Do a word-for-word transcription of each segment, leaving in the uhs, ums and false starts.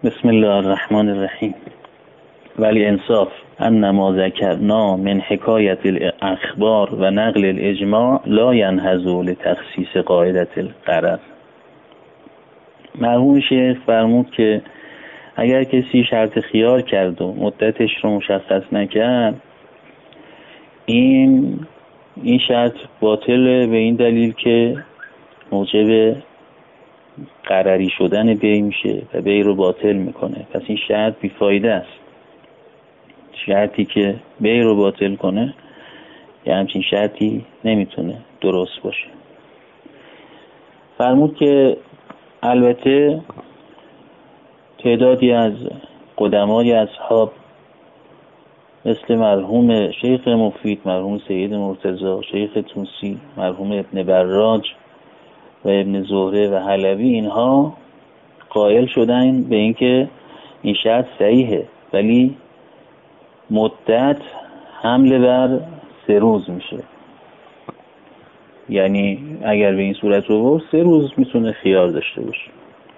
بسم الله الرحمن الرحیم. ولی انصاف ان ما ذکرنا من حکایت الاخبار و نقل الاجماع لا ینهض لتخصیص قاعده الغرض. مرحوم شیخ فرمود که اگر کسی شرط خیار کرد و مدتش رو مشخص نکرد، این این شرط باطله به این دلیل که موجب قراری شدن بی میشه و بی رو باطل میکنه. پس این شرط بیفایده است. شرطی که بی رو باطل کنه یه همچین شرطی نمیتونه درست باشه. فرمود که البته تعدادی از قدمای اصحاب مثل مرحوم شیخ مفید، مرحوم سید مرتضی، شیخ طوسی، مرحوم ابن براج و ابن زهره و حلبی، اینها قائل شدن به اینکه این شرط صحیحه، ولی مدت حمل بر سه روز میشه. یعنی اگر به این صورت رو برد سه روز میتونه خیار داشته باشه.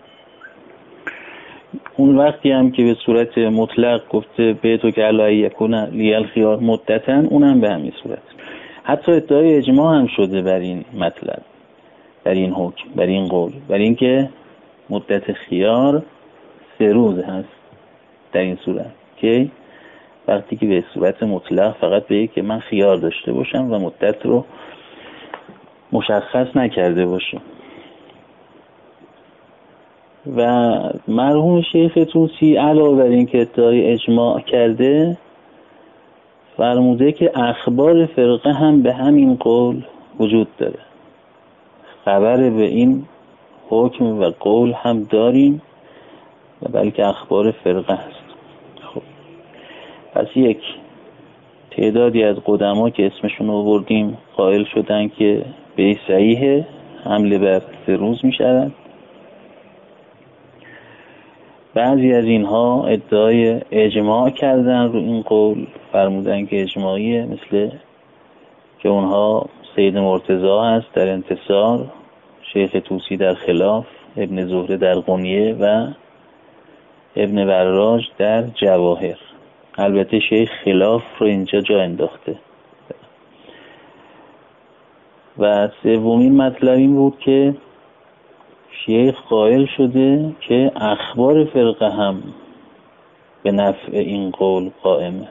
اون وقتی هم که به صورت مطلق گفته به تو که علای یکون لیل خیار مدتن، اونم به همین صورت. حتی ادعای اجماع هم شده بر این مطلب، بر این حکم، بر این قول، بر این که مدت خیار سه روز هست. در این صورت که وقتی که به صورت مطلق فقط به که من خیار داشته باشم و مدت رو مشخص نکرده باشم. و مرحوم شیخ طوسی علاوه بر این که ادعای اجماع کرده، فرموده که اخبار فرقه هم به همین قول وجود داره. خبر به این حکم و قول هم داریم و بلکه اخبار فرقه هست. خب پس یک تعدادی از قدما که اسمشون رو بردیم قائل شدن که به صحیح حمله بر سه روز می شود. بعضی از اینها ادعای اجماع کردن رو این قول، فرمودن که اجماعیه، مثل که اونها سید مرتضی هست در انتصار، شیخ طوسی در خلاف، ابن زهره در غنیه و ابن براج در جواهر. البته شیخ خلاف رو اینجا جا انداخته. و سومین مطلب این بود که شیخ قائل شده که اخبار فرقه هم به نفع این قول قائمه.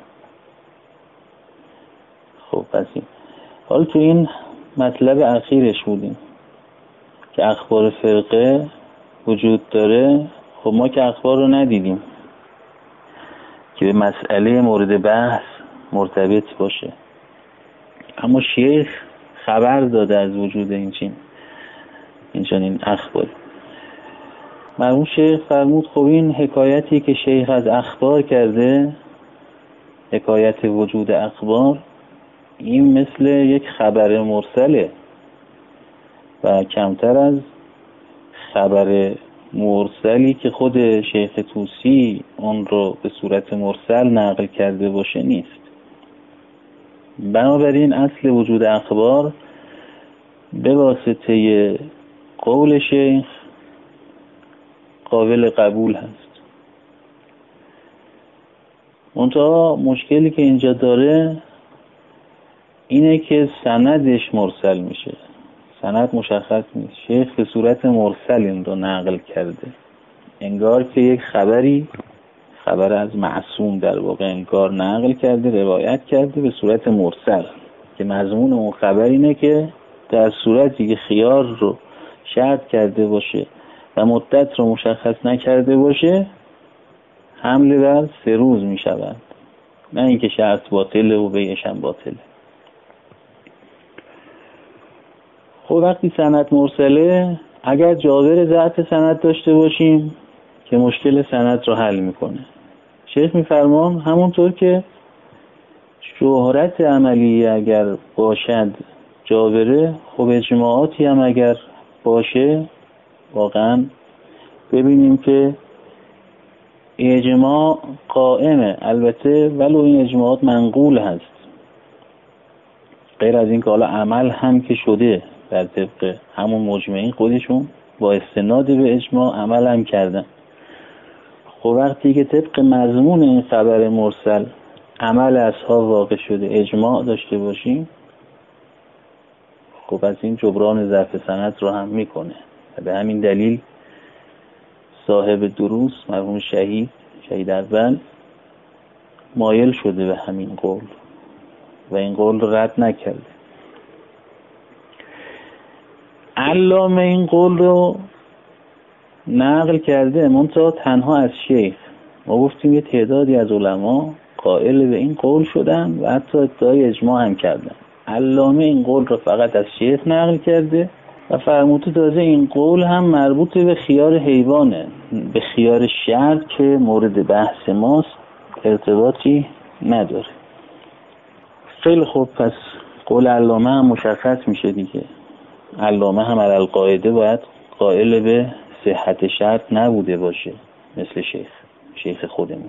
خب پس این حال تو این مطلب اخیرش بودیم که اخبار فرقه وجود داره. خب ما که اخبار رو ندیدیم که به مسئله مورد بحث مرتبط باشه، اما شیخ خبر داده از وجود این چین این چنین اخبار. مرحوم شیخ فرمود خب این حکایتی که شیخ از اخبار کرده، حکایت وجود اخبار، این مثل یک خبر مرسله و کمتر از خبر مرسلی که خود شیخ طوسی اون رو به صورت مرسل نقل کرده باشه نیست. بنابراین اصل وجود اخبار به واسطه قول شیخ قابل قبول هست. منتها مشکلی که اینجا داره اینه که سندش مرسل میشه. سند مشخص نیست. شیخ به صورت مرسل این رو نقل کرده، انگار که یک خبری خبر از معصوم در واقع انگار نقل کرده، روایت کرده به صورت مرسل، که مضمون اون خبر اینه که در صورتی که خیار رو شرط کرده باشه و مدت رو مشخص نکرده باشه حمله بر سه روز می شود، نه اینکه شرط باطله و بیعش هم باطله. خب وقتی سند مرسله، اگر جابر ضعف سند داشته باشیم که مشکل سند رو حل میکنه. شیخ میفرمان همونطور که شهرت عملی اگر باشد جابره، خب اجماعاتی هم اگر باشه واقعا ببینیم که اجماع قائمه، البته ولو این اجماعات منقول هست، غیر از این که حالا عمل هم که شده در طبق همون مجمعین خودشون با استناد به اجماع عمل هم کردن. خب وقتی که طبق مضمون این خبر مرسل عمل اصحاب واقع شده اجماع داشته باشیم، خب از این جبران ضعف سند رو هم میکنه. و به همین دلیل صاحب دروس مرحوم شهید شهید اول مایل شده به همین قول و این قول رو رد نکرده. علامه این قول رو نقل کرده منتها تنها از شیخ. ما گفتیم یه تعدادی از علما قائل به این قول شدن و حتی ادعای اجماع هم کردن. علامه این قول رو فقط از شیخ نقل کرده و فرموده تازه این قول هم مربوط به خیار حیوانه، به خیار شرع که مورد بحث ماست ارتباطی نداره. خیلی خوب، پس قول علامه هم مشخص میشه دیگه. علامه هم علی القاعده باید قائل به صحت شرط نبوده باشه مثل شیخ شیخ خودمون.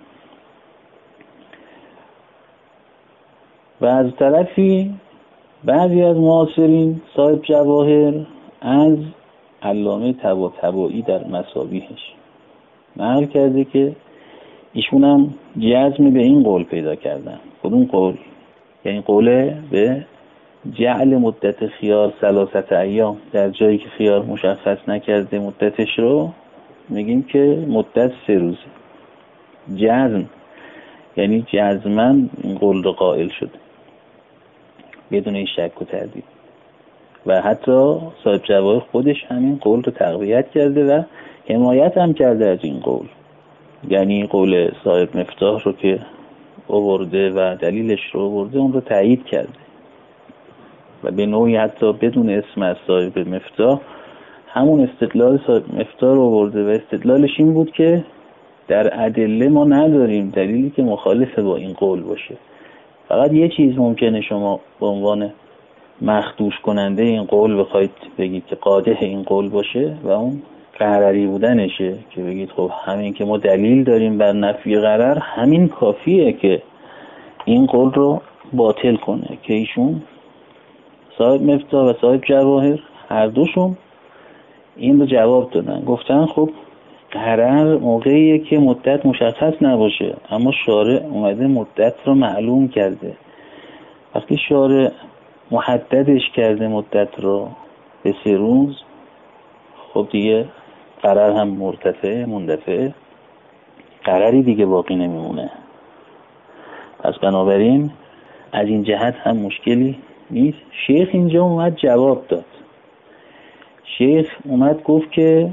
و از طرفی بعضی از معاصرین صاحب جواهر از علامه طباطبایی در مصابیحش نقل کرده که ایشون هم جزم به این قول پیدا کردن. کدوم قول؟ یعنی قوله به جعل مدت خیار ثلاثت ایام، در جایی که خیار مشخص نکرده مدتش رو میگیم که مدت سه روزه. جزم یعنی جزمن این قول رو قائل شده بدون این شک و تردید. و حتی صاحب جواهر خودش همین قول رو تقویت کرده و حمایت هم کرده از این قول. یعنی قول صاحب مفتاح رو که آورده و دلیلش رو آورده اون رو تایید کرده و به نوعی حتی بدون اسم از صاحب مفتاح همون استدلال صاحب مفتاح رو آورده و استدلالش این بود که در ادله ما نداریم دلیلی که مخالف با این قول باشه. فقط یه چیز ممکنه شما به عنوان مخدوش کننده این قول بخواید بگید که قادح این قول باشه و اون قرری بودنشه، که بگید خب همین که ما دلیل داریم بر نفی قرر همین کافیه که این قول رو باطل کنه. که ایشون صاحب مفتاح و صاحب جواهر هر دوشون این رو جواب دادن، گفتن خب قرر موقعیه که مدت مشخص نباشه اما شارع اومده مدت رو معلوم کرده. وقتی شارع محددش کرده مدت رو به سه روز، خب دیگه قرر هم مرتفع مندفع، قرری دیگه باقی نمیمونه. پس بنابراین از این جهت هم مشکلی نیست. شیخ اینجا اومد جواب داد. شیخ اومد گفت که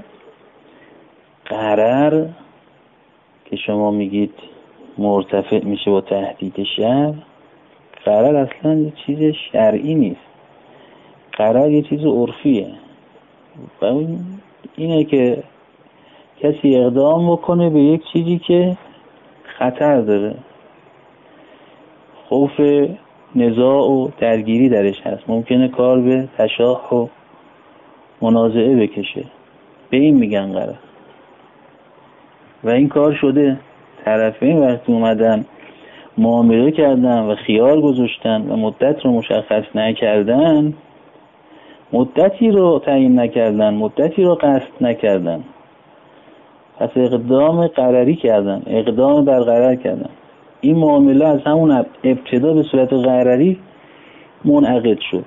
قرر که شما میگید مرتفع میشه با تهدید شرع، قرر اصلا یه چیز شرعی نیست، قرر یه چیز عرفیه. و اون اینه که کسی اقدام بکنه به یک چیزی که خطر داره، خوف نزاع و درگیری درش هست، ممکنه کار به تشاح و منازعه بکشه، به این میگن قرر. و این کار شده. طرفین وقتی اومدن معامله کردن و خیار گذاشتن و مدت رو مشخص نکردن، مدتی رو تعیین نکردن، مدتی رو قصد نکردن، پس اقدام قرری کردن، اقدام برقرار کردن. این معامله از همون ابتدا به صورت قرری منعقد شد.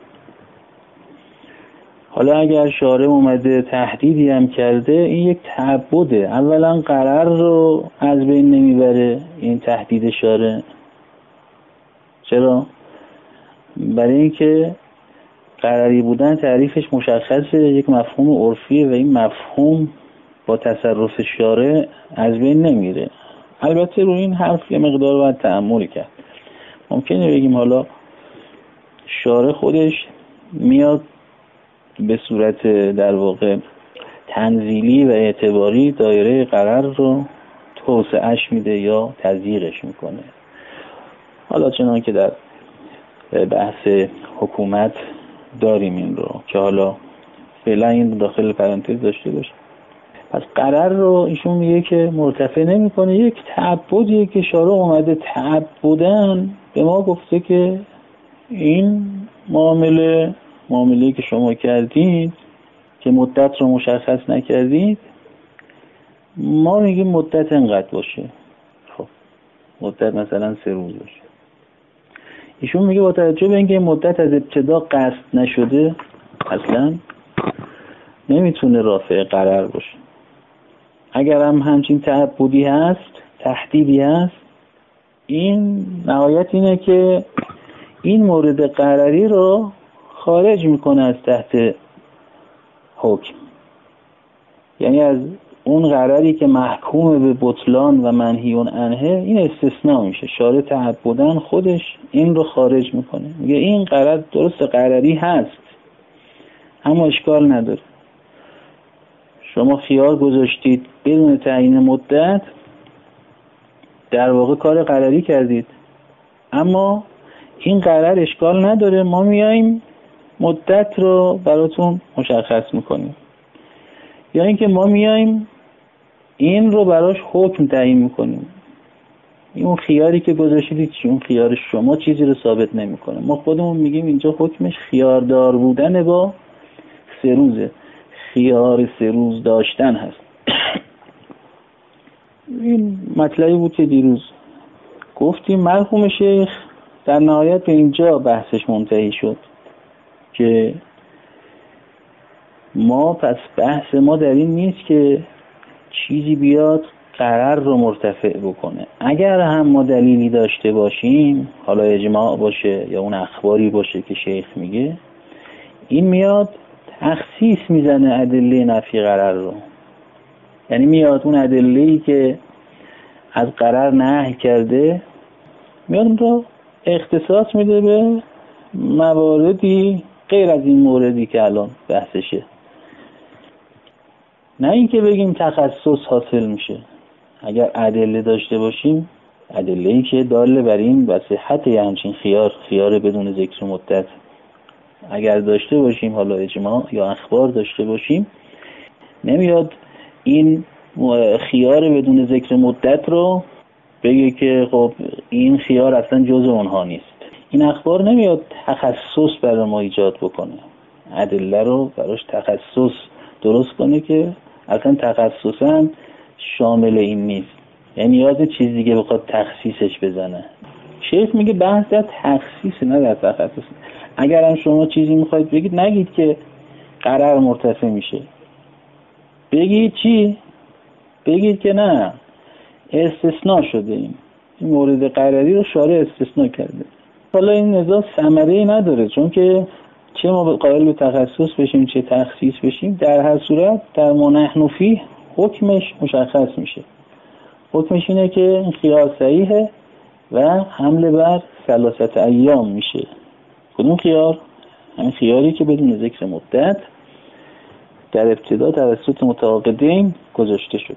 حالا اگر شارع اومده تهدیدی هم کرده، این یک تعبده. اولا قرار رو از بین نمیبره این تهدید شارع. چرا؟ برای اینکه قراری بودن تعریفش مشخصه، یک مفهوم عرفیه و این مفهوم با تصرف شارع از بین نمیره. البته رو این حرف یه مقدار باید تأمل کرد. ممکنه بگیم حالا شارع خودش میاد به صورت در واقع تنزیلی و اعتباری دایره قرار رو توسعه‌اش میده یا تضییقش میکنه. حالا چنان که در بحث حکومت داریم این رو که حالا فعلا این داخل پرانتز داشته باشه. پس قرار رو ایشون میگه که مرتفع نمیکنه، یک تعبدیه که شارع اومده تعبدن به ما گفته که این معامله معامله‌ای که شما کردید که مدت رو مشخص نکردید، ما میگیم مدت انقدر باشه، خب مدت مثلا سه روز باشه. ایشون میگه با توجه به اینکه مدت از ابتدا قصد نشده اصلا نمیتونه رافع قرار باشه. اگر هم همچین تعبدی هست، تهدیدی هست، این نهایت اینه که این مورد قراری رو خارج میکنه از تحت حکم، یعنی از اون قراری که محکوم به بطلان و منهیون عنه این استثناء میشه. شارع تعبداً خودش این رو خارج میکنه، میگه این قرار درست قراری هست اما اشکال نداره. شما خیار گذاشتید بدون تعیین مدت، در واقع کار قراری کردید، اما این قرار اشکال نداره، ما میایم مدت رو براتون مشخص میکنیم. یا اینکه ما میایم این رو براش حکم تعیین میکنیم. اون خیاری که گذاشتید چی؟ اون خیار شما چیزی رو ثابت نمیکنه. ما خودمون میگیم اینجا حکمش خیاردار بودن با سه روزه، خیار سه روز داشتن هست. این مطلبی بود که دیروز گفتیم. مرحوم شیخ در نهایت به اینجا بحثش منتهی شد که ما پس بحث ما در این نیست که چیزی بیاد قرار رو مرتفع بکنه. اگر هم ما دلیلی داشته باشیم، حالا اجماع باشه یا اون اخباری باشه که شیخ میگه، این میاد تخصیص میزنه ادله نفی قرار رو. یعنی میاد اون ادله‌ای که از قرار نهی کرده میاد اون رو اختصاص میده به مواردی غیر از این موردی که الان بحثشه. نه اینکه بگیم تخصص حاصل میشه. اگر ادله داشته باشیم، ادله‌ای که داله بر این و صحت همچین خیار خیار بدون ذکر مدت اگر داشته باشیم، حالا اجماع یا اخبار داشته باشیم، نمیاد این خیار بدون ذکر مدت رو بگه که خب این خیار اصلا جزء اونها نیست. این اخبار نمیاد تخصص برای ما ایجاد بکنه، ادله رو براش تخصص درست کنه که اصلا تخصصا شامل این نیست، یعنی نیاز چیز دیگه بخواد تخصیصش بزنه. شیخ میگه بحث در تخصیص نه در تخصص. اگر هم شما چیزی میخواید بگید، نگید که قرار مرتفع میشه، بگید چی؟ بگید که نه استثناء شده، این این مورد قراری رو شارع استثناء کرده. حالا این نزاع ثمره‌ای نداره، چون که چه ما قائل به تخصص بشیم چه تخصیص بشیم، در هر صورت در ما نحن فیه حکمش مشخص میشه. حکمش اینه که این خیار صحیحه و حمله بر ثلاثت ایام میشه. کدوم خیار؟ همین خیاری که بدون ذکر مدت در ابتدا توسط متعاقدین گذاشته شد.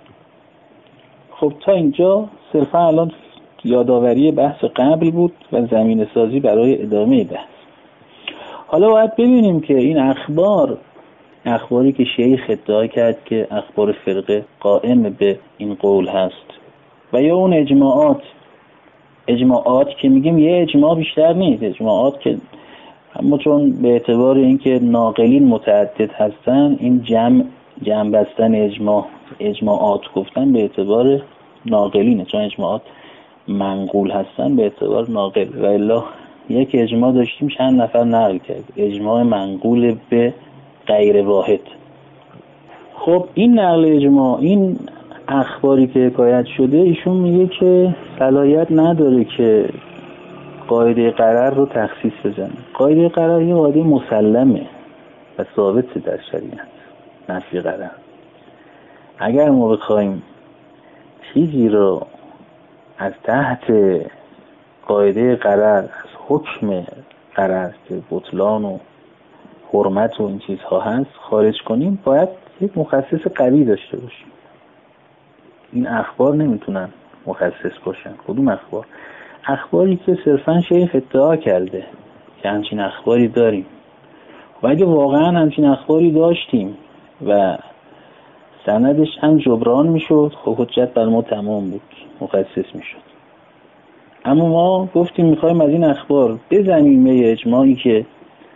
خب تا اینجا صرفا الان یادآوری بحث قبل بود و زمینه سازی برای ادامه بحث. حالا باید ببینیم که این اخبار اخباری که شیخ ادعا کرد که اخبار فرقه قائم به این قول هست و یا اون اجماعات اجماعات که میگیم یه اجماع بیشتر نیست، اجماعات که اما چون به اعتبار اینکه ناقلین متعدد هستن، این جمع جمع بستن اجماع اجماعات گفتن به اعتبار ناقلینه، چون اجماعات منقول هستن به اعتبار ناقل. و الا یک اجماع داشتیم چند نفر نقل کرد، اجماع منقول به غیر واحد. خب این نقل اجماع، این اخباری که حکایت شده، ایشون میگه که صلاحیت نداره که قاعده قرار رو تخصیص بزنه. قاعده قرار یه قاعده مسلمه و ثابت در شریعت، نفی قرار. اگر ما بخوایم چیزی رو از تحت قاعده قرار، از حکم قرار که بطلان و حرمت و این چیزها هست خارج کنیم، باید یک مخصص قوی داشته باشیم. این اخبار نمیتونن مخصص باشن. کدوم اخبار؟ اخباری که صرفا شیخ ادعا کرده که همچین اخباری داریم، و اگه واقعا همچین اخباری داشتیم و سندش هم جبران میشد، خب حجت بر ما تمام بود، مخصص میشد. اما ما گفتیم میخوایم از این اخبار بزنیم یه اجماعی که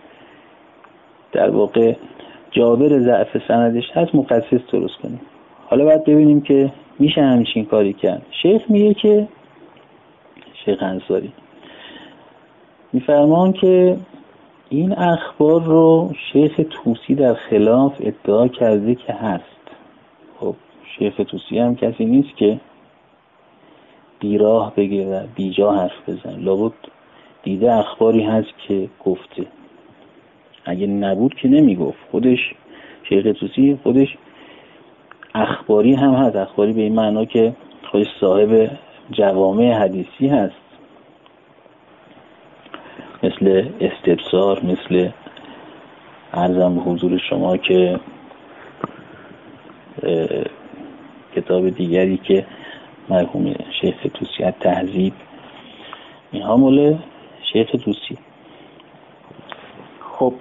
در واقع جابر ضعف سندش هست، مخصص درست کنیم. حالا باید ببینیم که میشه همچین کاری کرد. شیخ میگه که شیخ انصاری میفرمان که این اخبار رو شیخ طوسی در خلاف ادعا کرده که هست. خب شیخ طوسی هم کسی نیست که بیراه بگه و بیجا حرف بزن، لابد دیده اخباری هست که گفته. اگه نبود که نمیگفت. خودش شیخ طوسی خودش اخباری هم هست، اخباری به این معنا که خودش صاحب جوامع حدیثی هست، مثل استبصار، مثل عرضم به حضور شما که کتاب دیگری که مرحوم شیخ طوسی تهذیب، اینها مال شیخ طوسی. خب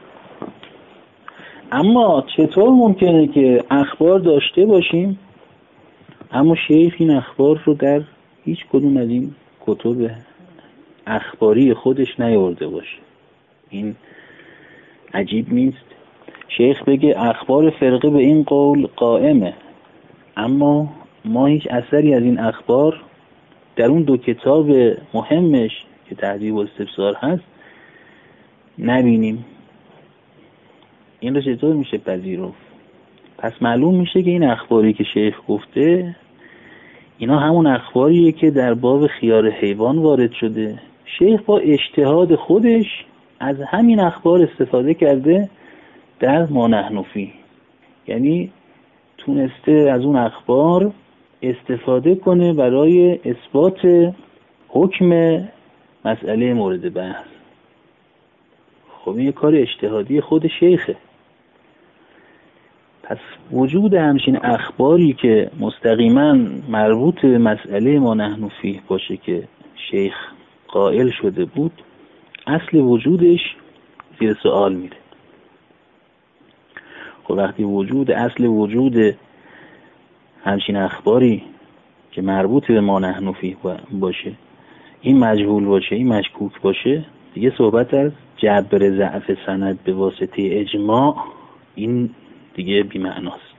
اما چطور ممکنه که اخبار داشته باشیم اما شیخ این اخبار رو در هیچ کدوم از این کتب اخباری خودش نیاورده باشه؟ این عجیب نیست؟ شیخ بگه اخبار فرقه به این قول قائمه، اما ما هیچ اثری از این اخبار در اون دو کتاب مهمش که تهذیب و استبصار هست نبینیم. این رو چطور میشه پذیرفت؟ پس معلوم میشه که این اخباری که شیخ گفته اینا همون اخباریه که در باب خیار حیوان وارد شده. شیخ با اجتهاد خودش از همین اخبار استفاده کرده در ما نحن فیه، یعنی تونسته از اون اخبار استفاده کنه برای اثبات حکم مسئله مورد بحث. خب این یه کار اجتهادی خود شیخه. پس وجود همچین اخباری که مستقیما مربوط به مسئله ما نحن فیه باشه که شیخ قائل شده بود، اصل وجودش زیر سوال میره. خب وقتی وجود اصل وجود همچین اخباری که مربوط به ما نحن فیه باشه این مجهول باشه، این مشکوک باشه، دیگه صحبت از جبر ضعف سند به واسطه اجماع این دیگه بی معناست.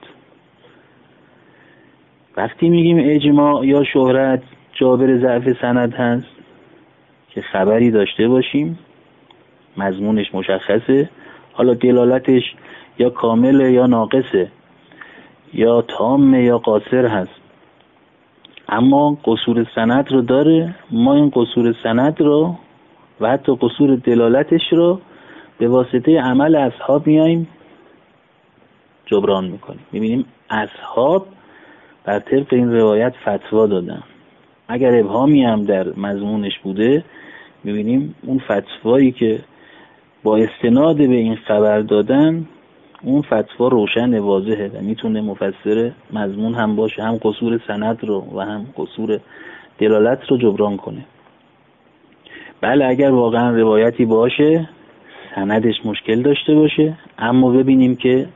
وقتی میگیم اجماع یا شهرت جابر ضعف سند هست که خبری داشته باشیم مضمونش مشخصه، حالا دلالتش یا کامله یا ناقصه، یا تامه یا قاصر هست، اما قصور سند رو داره، ما این قصور سند رو و حتی قصور دلالتش رو به واسطه عمل اصحاب میایم جبران میکنیم. میبینیم اصحاب بر طبق این روایت فتوا دادن. اگر ابهامی هم در مضمونش بوده میبینیم اون فتوایی که با استناد به این خبر دادن اون فتوا روشن واضحه و میتونه مفسر مضمون هم باشه، هم قصور سند رو و هم قصور دلالت رو جبران کنه. بله اگر واقعا روایتی باشه سندش مشکل داشته باشه اما ببینیم که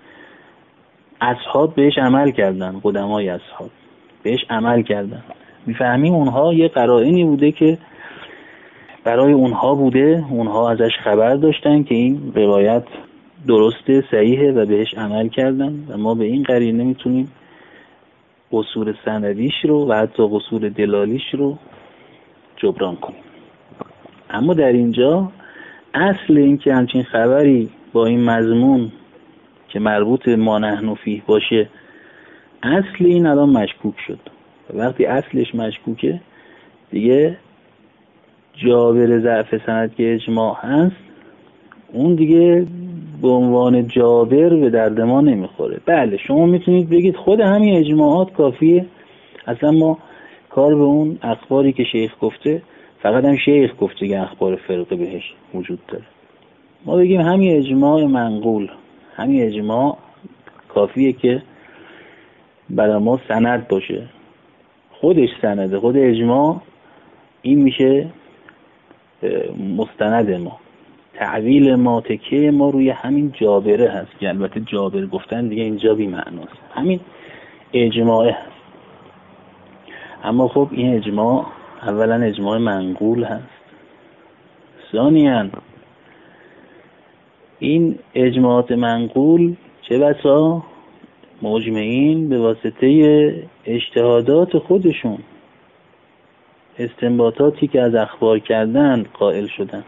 اصحاب بهش عمل کردن، قدمای اصحاب بهش عمل کردن، میفهمیم اونها یه قرائنی بوده که برای اونها بوده، اونها ازش خبر داشتن که این روایت درسته صحیحه و بهش عمل کردن و ما به این قرینه میتونیم قصور سندیش رو و حتی قصور دلالیش رو جبران کنیم. اما در اینجا اصل این که همچین خبری با این مضمون که مربوط ما نحن فیه باشه اصل این الان مشکوک شد. وقتی اصلش مشکوکه دیگه جابر ضعف سند که اجماع هست اون دیگه به عنوان جابر به درد ما نمیخوره. بله شما میتونید بگید خود همین اجماعات کافیه، اصلا ما کار به اون اخباری که شیخ گفته، فقط هم شیخ گفته که اخبار فرقه بهش وجود داره، ما بگیم همین اجماع منقول، همین اجماع کافیه که برای ما سند باشه، خودش سنده، خود اجماع این میشه مستند ما، تعویل ما، تکیه ما روی همین جابره هست که البته جابر گفتن دیگه اینجا بی معناست، همین اجماع هست. اما خب این اجماع اولا اجماع منقول هست، ثانیاً این اجماعات منقول چه بسا مجمعین به واسطه اجتهادات خودشون استنباطاتی که از اخبار کردن قائل شدن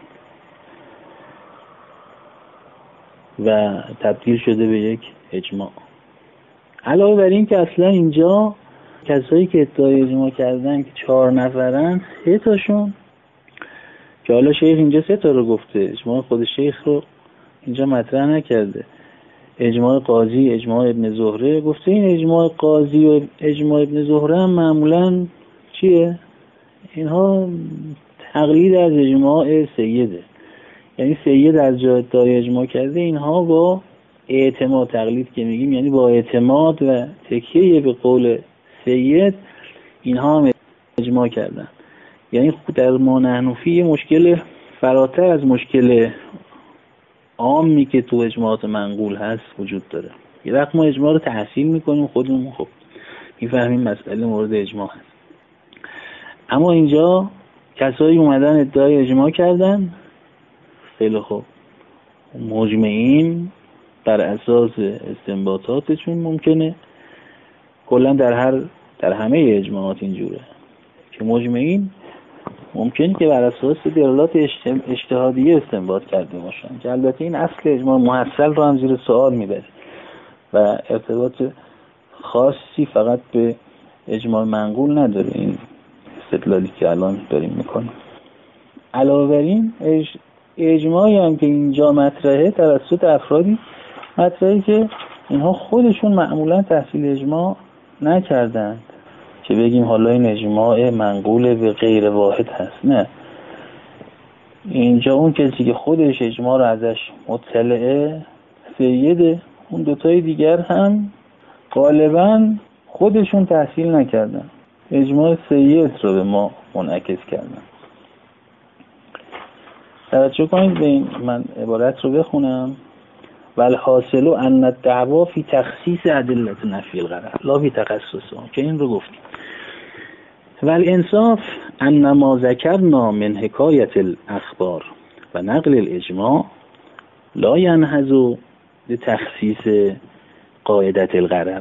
و تبدیل شده به یک اجماع. علاوه بر این که اصلا اینجا کسایی که ادعای اجماع کردن که چهار نفرن، سه تاشون که حالا شیخ اینجا سه تا رو گفته، اجماع خود شیخ رو اینجا مطرح نکرده، اجماع قاضی، اجماع ابن زهره، گفته این اجماع قاضی و اجماع ابن زهره هم معمولا چیه؟ اینها تقلید از اجماع سیده، یعنی سید از جا ادعای اجماع کرده، اینها با اعتماد، تقلید که میگیم یعنی با اعتماد و تکیه به قول سید اینها هم اجماع کردن. یعنی در ما نحنفی مشکل فراتر از مشکل عامی که تو اجماعات منقول هست وجود داره. یه وقت ما اجماع رو تحصیل میکنیم خودمون، خب میفهمیم مسئله مورد اجماع هست، اما اینجا کسایی اومدن ادعای اجماع کردن، خیلی خوب، مجمعین بر اساس استنباطاتشون ممکنه کلا در هر در همه اجماعات اینجوره که مجمعین ممکنه که بر اساس دلالات اجتهادیه استنباط کرده باشن، که البته این اصل اجماع محصل رو هم زیر سوال میبره و ارتباط خاصی فقط به اجماع منقول نداره این استدلالی که الان داریم میکنیم. علاوه بر این اجماعی هم که اینجا مطرحه توسط افرادی مطرحه که اینها خودشون معمولا تحصیل اجماع نکردند که بگیم حالا این اجماع منقول به غیر واحد هست. نه، اینجا اون کسی که خودش اجماع رو ازش مطلعه سیده، اون دوتای دیگر هم غالبا خودشون تحصیل نکردن، اجماع سید رو به ما منعکس کردن. توجه کنید به این، من عبارت رو بخونم: والحاصل ان الدعوا فی تخصیص ادله نفی الغرض لا فی تخصصه، که این رو گفتیم. والانصاف ان ما ذکرنا من حکایت الاخبار و نقل الاجماع لا ینحض لتخصیص قاعده الغرض.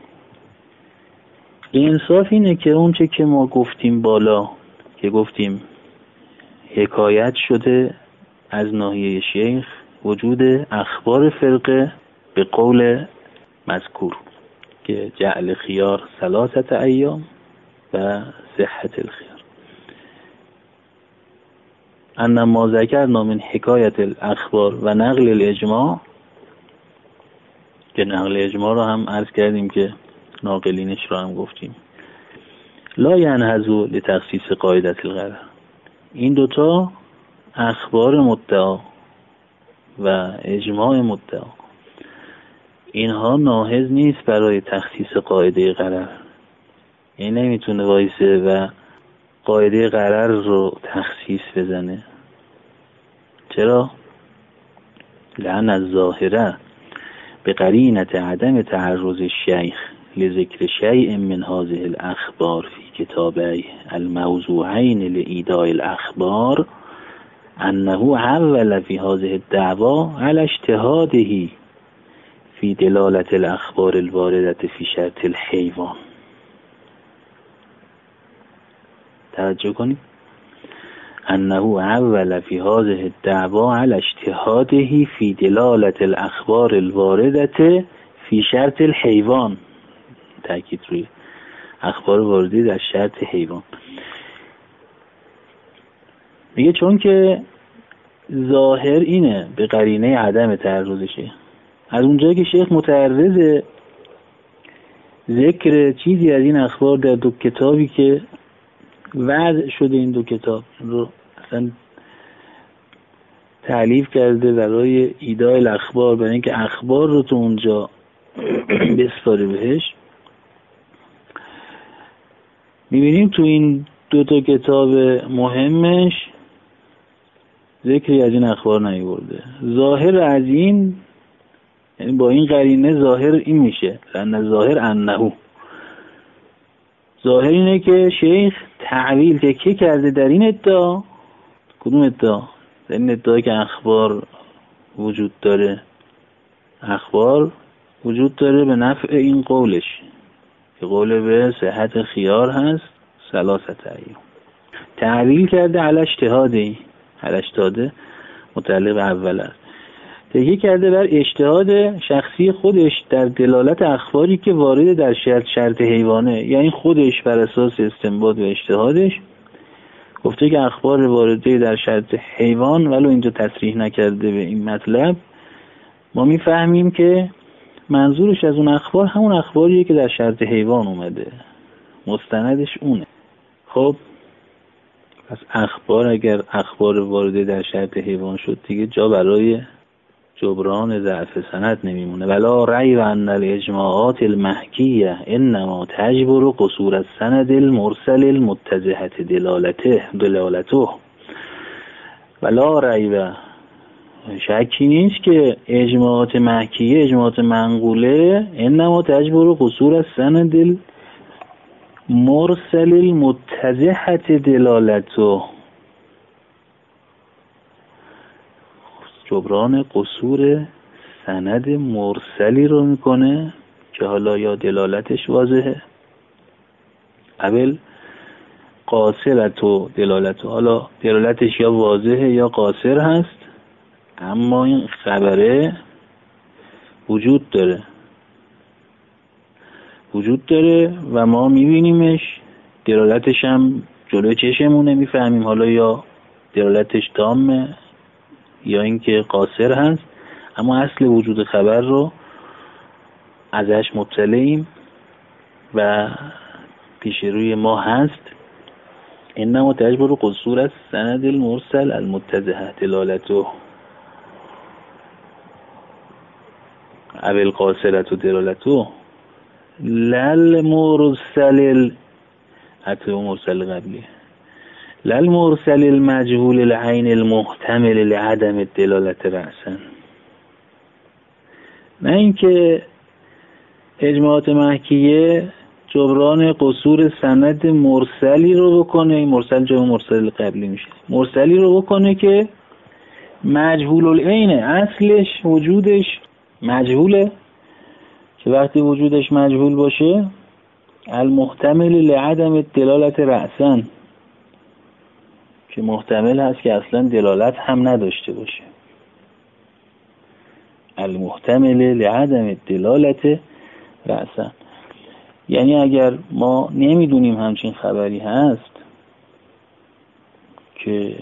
انصاف اینه که اون چه که ما گفتیم بالا، که گفتیم حکایت شده از ناحیه شیخ وجود اخبار فرقه به قول مذکور که جعل خیار ثلاثت ایام و صحت الخیار، ان ما ذکرنا من حکایت الاخبار و نقل الاجماع، که نقل اجماع رو هم عرض کردیم که ناقلینش رو هم گفتیم، لا ینحض لتخصیص قاعده الغرض. این دوتا اخبار مدعا و اجماع مدعا اینها ناهض نیست برای تخصیص قاعده غرر، یعنی نمیتونه وایسه و قاعده غرر رو تخصیص بزنه. چرا؟ لأن الظاهره به قرینت عدم تعرض الشیخ لذکر شیء من هذه الاخبار فی کتابه الموضوعین لإیداء الاخبار انه حول فی هذه الدعوا على اجتهاده فی دلالت الاخبار الوارده فی شرط الحیوان. توجه کنید، انه حول فی هذه الدعوا على اجتهاده فی دلالت الاخبار الوارده فی شرط الحیوان، تأکید روی اخبار وارده در شرط حیوان. میگه چون که ظاهر اینه به قرینه عدم تعرضشه، از اونجایی که شیخ متعرض ذکر چیزی از این اخبار در دو کتابی که وضع شده، این دو کتاب رو اصلا تألیف کرده برای ایداء الاخبار، برای اینکه اخبار رو تو اونجا بسپاره بهش، میبینیم تو این دو تا کتاب مهمش ذکری از این اخبار نیورده. ظاهر از این، یعنی با این قرینه ظاهر این میشه، لأن ظاهر انه، ظاهر اینه که شیخ تعویل تکیه کرده در این ادعا. کدوم ادعا؟ در این ادعا که اخبار وجود داره، اخبار وجود داره به نفع این قولش که قول به صحت خیار هست ثلاثت ایام. تعویل کرده علی اجتهادی، علی اجتهاده متعلق به اول است، تکیه کرده بر اجتهاد شخصی خودش در دلالت اخباری که وارد در شرط شرط حیوانه، یعنی خودش بر اساس استنباط و اجتهادش گفته که اخبار وارده در شرط حیوان، ولو اینجا تصریح نکرده به این مطلب، ما میفهمیم که منظورش از اون اخبار همون اخباریه که در شرط حیوان اومده، مستندش اونه. خب پس اخبار اگر اخبار وارده در شرط حیوان شد دیگه جا برای جبران ضعف سند نمیمونه. ولا ریب ان الاجماعات المحکیه انما تجبر قصور السند المرسل المتجهه دلالته دلالته. ولا ریب، شکی نیست که اجماعات محکیه، اجماعات منقوله، انما تجبر قصور السند المرسل المتجهه دلالته، جبران قصور سند مرسلی رو میکنه که حالا یا دلالتش واضحه، اول قاصرت و دلالت، حالا دلالتش یا واضحه یا قاصر هست، اما این خبره وجود داره وجود داره و ما میبینیمش، دلالتش هم جلوی چشمونه، میفهمیم حالا یا دلالتش تامه یا اینکه قاصر هست، اما اصل وجود خبر رو ازش مطلعیم و پیش روی ما هست. انما تجبر قصور است سند المرسل المتجهه دلالته اول قاصرت و دلالته لل مرسل حتی مرسل قبلی لل مرسل المجهول العین المحتمل لعدم الدلالت رأسا. نه اینکه اجماعات محکیه جبران قصور سند مرسلی رو بکنه، این مرسل جای مرسل قبلی میشه، مرسلی رو بکنه که مجهول العینه، اصلش وجودش مجهوله، که وقتی وجودش مجهول باشه المحتمل لعدم الدلالت رأسا، که محتمل هست که اصلا دلالت هم نداشته باشه، المحتمل لعدم الدلالت رأسا. یعنی اگر ما نمیدونیم همچین خبری هست که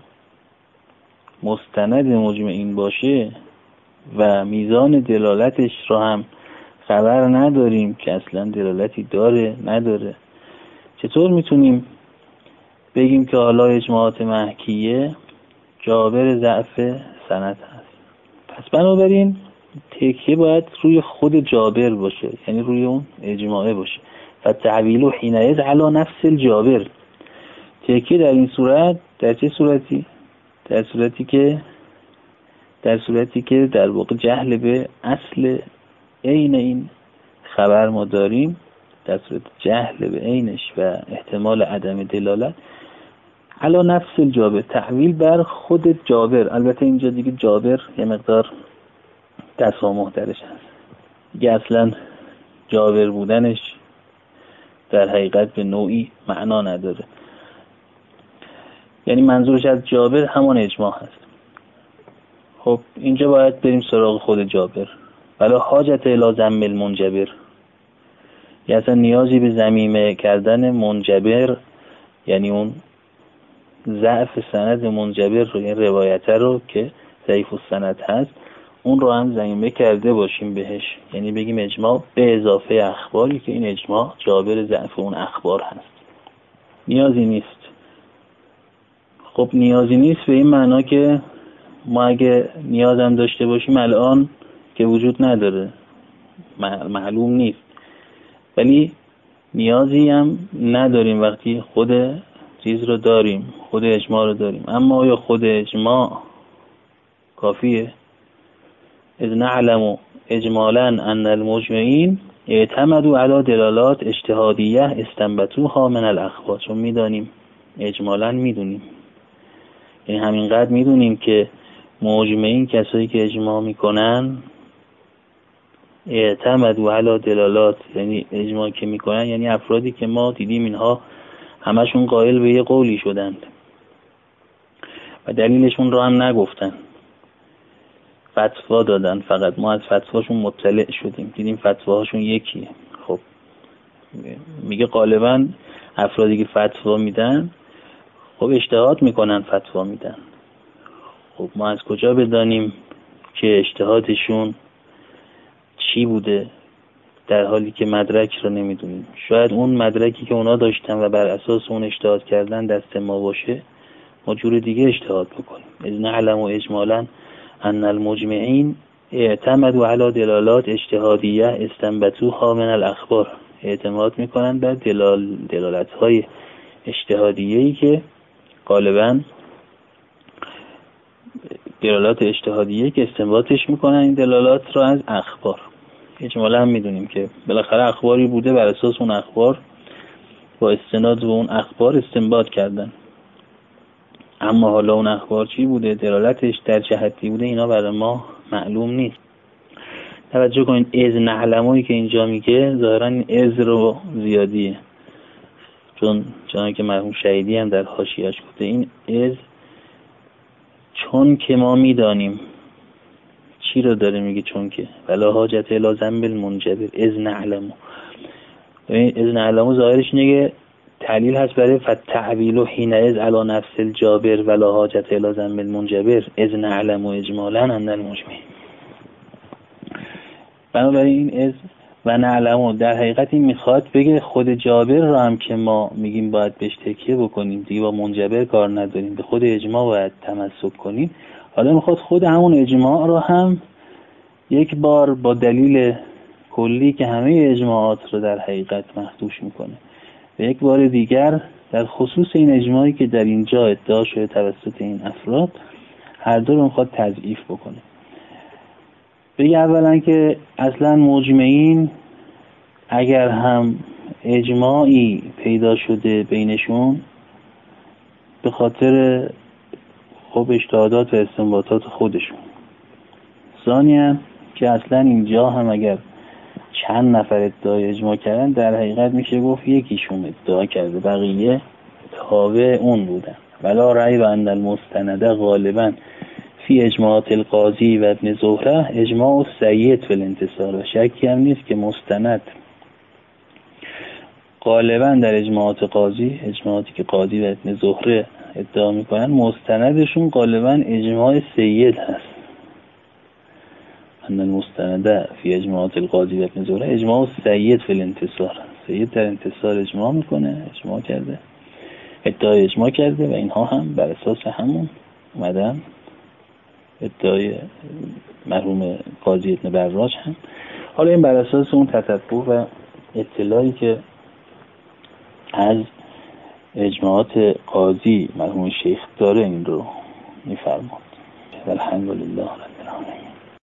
مستند مجمعین باشه و میزان دلالتش رو هم خبر نداریم که اصلا دلالتی داره نداره، چطور میتونیم بگیم که حالا اجماعات محکیه جابر ضعف سند هست؟ پس بنابراین تکیه باید روی خود جابر باشه، یعنی روی اون اجماعه باشه. فتعویل حینئذ علی نفس الجابر، تکیه در این صورت در چه صورتی؟ در صورتی که در صورتی که در واقع جهل به اصل عین این خبر ما داریم، در صورت جهل به عینش و احتمال عدم دلالت، علی نفس الجابر، تعویل بر خود جابر. البته اینجا دیگه جابر یه مقدار تسامح درش هست دیگه، اصلا جابر بودنش در حقیقت به نوعی معنا نداره، یعنی منظورش از جابر همان اجماع هست. خب اینجا باید بریم سراغ خود جابر. ولی حاجت الی ذم المنجبر، یعنی اصلا نیازی به ذمیمه کردن منجبر، یعنی اون ضعف سند منجبر رو، این روایت رو که ضعیف السند هست، اون رو هم ذمیمه کرده باشیم بهش، یعنی بگیم اجماع به اضافه اخباری که این اجماع جابر ضعف اون اخبار هست. نیازی نیست. خب نیازی نیست به این معنا که ما اگه نیازم داشته باشیم الان که وجود نداره، معلوم نیست، ولی نیازی هم نداریم وقتی خود چیز رو داریم، خود اجماع رو داریم. اما آیا خود اجماع کافیه؟ اذ نعلم اجمالا ان المجمعین اعتمدوا علی دلالات اجتهادیه استنبطوها من الاخبار، چون میدانیم اجمالا میدونیم، یعنی همینقدر میدونیم که مجمعین، کسایی که اجماع میکنن، اعتمدوا علی دلالات، یعنی اجماع که میکنن یعنی افرادی که ما دیدیم اینها همشون قائل به یه قولی شدند و دلیلشون رو هم نگفتن، فتوا دادن، فقط ما از فتواشون مطلع شدیم، دیدیم فتواهاشون یکیه. خب میگه غالبا افرادی که فتوا میدن خب اجتهاد میکنن فتوا میدن. خب ما از کجا بدانیم که اجتهادشون چی بوده در حالی که مدرک رو نمیدونیم؟ شاید اون مدرکی که اونا داشتن و بر اساس اون اجتهاد کردن دست ما باشه، ما جور دیگه اجتهاد بکنیم. اذ نعلم و اجمالا ان المجمعین اعتمدوا علی دلالات اجتهادیه استنبطوها من الاخبار، اعتماد میکنن بر دلال دلالت های اجتهادیه‌ای که غالبا دلالات اجتهادیه که استنباطش میکنن این دلالات رو از اخبار. اجمالا هم میدونیم که بالاخره اخباری بوده، بر اساس اون اخبار با استناد به اون اخبار استنباط کردن. اما حالا اون اخبار چی بوده، دلالتش در جهتی بوده، اینا برای ما معلوم نیست. توجه کنید از نعلمویی که اینجا میگه ظاهرا این از رو زیادیه، چون چون که مرحوم شهیدی هم در حاشیه‌اش گفته این از چون که ما میدانیم. چی رو داره میگه چون که؟ ولا حاجت الی ذنب المنجبر از نعلمو. ببین از نعلمو ظاهرش اینه که تعلیل هست برای فتعویل و حین از علی نفس الجابر ولا حاجت الی ذنب المنجبر از نعلمو اجمالا ان المجمع. بنابراین این از و نعلمو در حقیقت این میخواد بگه خود جابر رو هم که ما میگیم باید بهش تکیه بکنیم دیگه، با منجبر کار نداریم، به خود اجماع باید تمسک کنیم. حالا میخواد خود همون اجماع رو هم یک بار با دلیل کلی که همه اجماعات رو در حقیقت مخدوش میکنه و یک بار دیگر در خصوص این اجماعی که در اینجا ادعا شده توسط این افراد، هر دو رو میخواد تضعیف بکنه. بگه اولا که اصلا مجمعین اگر هم اجماعی پیدا شده بینشون به خاطر خب اجتهادات و استنباطات خودشون، ثانیاً که اصلا اینجا هم اگر چند نفر ادعای اجماع کردن در حقیقت میشه گفت یکیشون ادعا کرده، بقیه تابع اون بودن. ولا ریب ان المستند غالبا فی اجماعات القاضی و ابن زهره اجماع سید فی الانتصار، و شکی هم نیست که مستند غالبا در اجماعات قاضی، اجماعاتی که قاضی و ابن زهره ادعا میکنن، مستندشون غالبا اجماع سید هست. ان المستند فی اجماعات القاضی و ابن زهره اجماع سید فی الانتصار، سید در انتصار اجماع میکنه، اجماع کرده، ادعای اجماع کرده و اینها هم بر اساس همون اومدن ادعای مرحوم قاضی ابن براج هم. حالا این بر اساس اون تتبع و اطلاعی که از اجماعات قاضی مرحوم شیخ داره این رو میفرماد. الحمدلله.